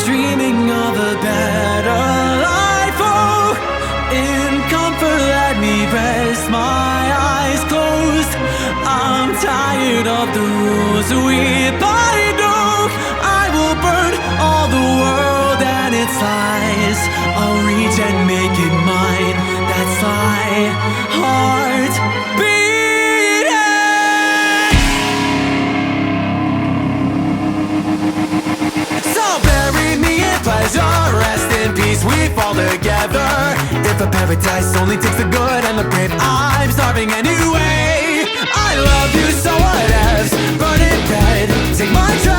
dreaming of a better life. Oh, in comfort let me rest my eyes closed. I'm tired of the rules we bind. Oh, I will burn all the world and its lies. I'll reach and make it mine. That's my heart beating. So bury me in pleasure, rest in peace, we fall together. If a paradise only takes the good and the brave, I'm starving anyway. I love you, so whatevs, burn it red, take my